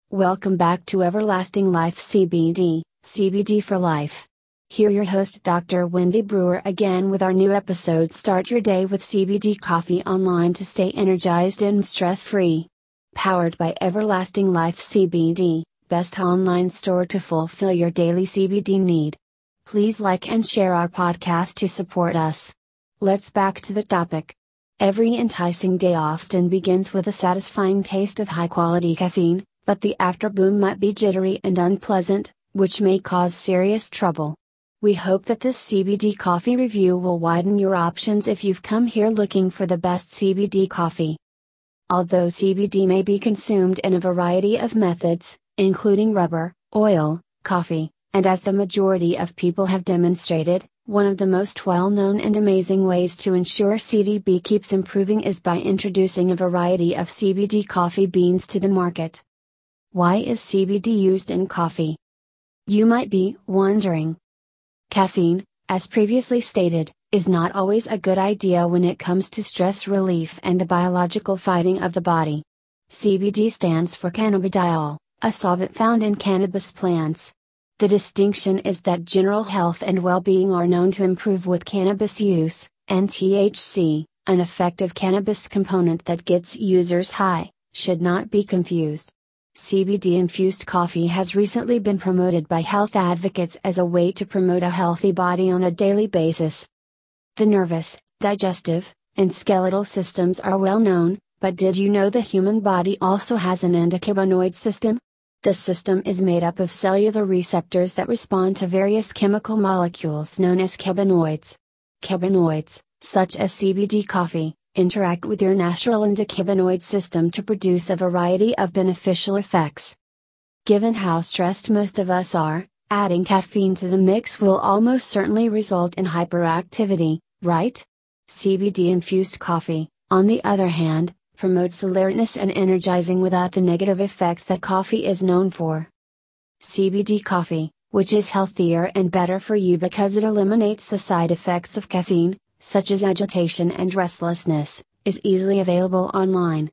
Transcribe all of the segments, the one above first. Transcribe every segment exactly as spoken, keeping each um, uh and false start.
Welcome back to Everlasting Life C B D, C B D for Life. Here your host Doctor Wendy Brewer again with our new episode. Start your day with C B D coffee online to stay energized and stress-free. Powered by Everlasting Life C B D, best online store to fulfill your daily C B D need. Please like and share our podcast to support us. Let's back to the topic. Every enticing day often begins with a satisfying taste of high-quality caffeine, but the afterboom might be jittery and unpleasant, which may cause serious trouble. We hope that this C B D coffee review will widen your options if you've come here looking for the best C B D coffee. Although C B D may be consumed in a variety of methods, including rubber, oil, coffee, and as the majority of people have demonstrated, one of the most well-known and amazing ways to ensure C B D keeps improving is by introducing a variety of C B D coffee beans to the market. Why is C B D used in coffee? You might be wondering. Caffeine, as previously stated, is not always a good idea when it comes to stress relief and the biological fighting of the body. C B D stands for cannabidiol, a solvent found in cannabis plants. The distinction is that general health and well-being are known to improve with cannabis use, and T H C, an effective cannabis component that gets users high, should not be confused. C B D-infused coffee has recently been promoted by health advocates as a way to promote a healthy body on a daily basis. The nervous, digestive, and skeletal systems are well known, but did you know the human body also has an endocannabinoid system? The system is made up of cellular receptors that respond to various chemical molecules known as cannabinoids. Cannabinoids, such as C B D coffee, interact with your natural endocannabinoid system to produce a variety of beneficial effects. Given how stressed most of us are, adding caffeine to the mix will almost certainly result in hyperactivity, right? C B D-infused coffee, on the other hand, promotes alertness and energizing without the negative effects that coffee is known for. C B D coffee, which is healthier and better for you because it eliminates the side effects of caffeine, such as agitation and restlessness, is easily available online.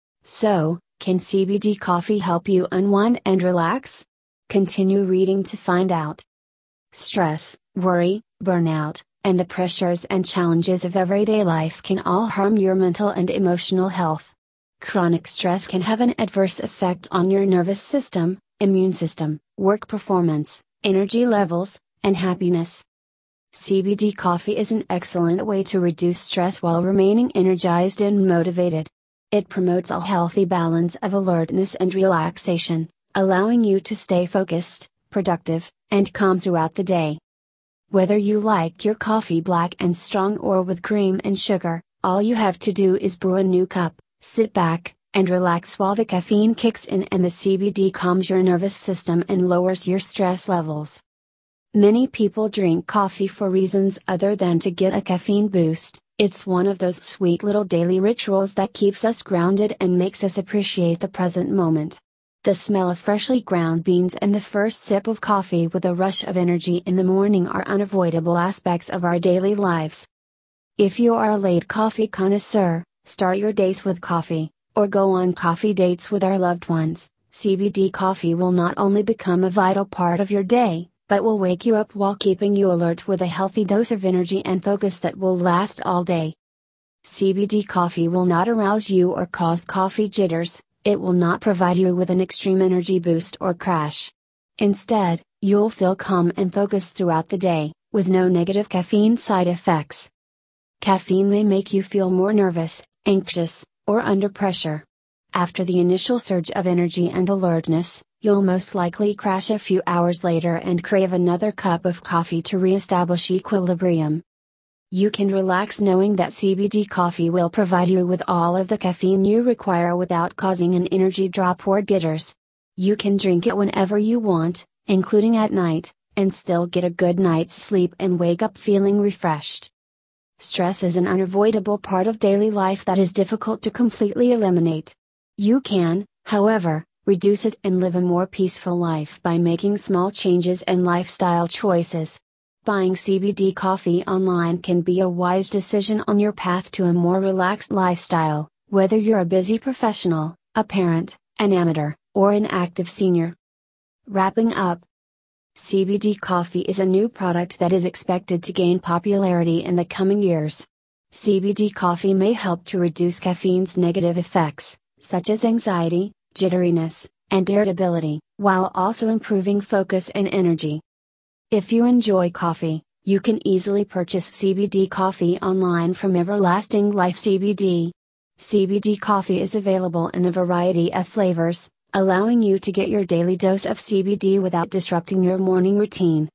So, can C B D coffee help you unwind and relax? Continue reading to find out. Stress, worry, burnout, and the pressures and challenges of everyday life can all harm your mental and emotional health. Chronic stress can have an adverse effect on your nervous system, immune system, work performance, energy levels, and happiness. C B D coffee is an excellent way to reduce stress while remaining energized and motivated. It promotes a healthy balance of alertness and relaxation, allowing you to stay focused, productive, and calm throughout the day. Whether you like your coffee black and strong or with cream and sugar, all you have to do is brew a new cup, sit back, and relax while the caffeine kicks in and the C B D calms your nervous system and lowers your stress levels. Many people drink coffee for reasons other than to get a caffeine boost. It's one of those sweet little daily rituals that keeps us grounded and makes us appreciate the present moment. The smell of freshly ground beans and the first sip of coffee with a rush of energy in the morning are unavoidable aspects of our daily lives. If you are a late coffee connoisseur, start your days with coffee, or go on coffee dates with our loved ones. C B D coffee will not only become a vital part of your day, but will wake you up while keeping you alert with a healthy dose of energy and focus that will last all day. C B D coffee will not arouse you or cause coffee jitters. It will not provide you with an extreme energy boost or crash. Instead, you'll feel calm and focused throughout the day, with no negative caffeine side effects. Caffeine may make you feel more nervous, anxious, or under pressure. After the initial surge of energy and alertness, you'll most likely crash a few hours later and crave another cup of coffee to re-establish equilibrium. You can relax knowing that C B D coffee will provide you with all of the caffeine you require without causing an energy drop or jitters. You can drink it whenever you want, including at night, and still get a good night's sleep and wake up feeling refreshed. Stress is an unavoidable part of daily life that is difficult to completely eliminate. You can, however, reduce it and live a more peaceful life by making small changes and lifestyle choices. Buying C B D coffee online can be a wise decision on your path to a more relaxed lifestyle, whether you're a busy professional, a parent, an amateur, or an active senior. Wrapping up, C B D coffee is a new product that is expected to gain popularity in the coming years. C B D coffee may help to reduce caffeine's negative effects, such as anxiety, jitteriness, and irritability, while also improving focus and energy. If you enjoy coffee, you can easily purchase C B D coffee online from Everlasting Life C B D. C B D coffee is available in a variety of flavors, allowing you to get your daily dose of C B D without disrupting your morning routine.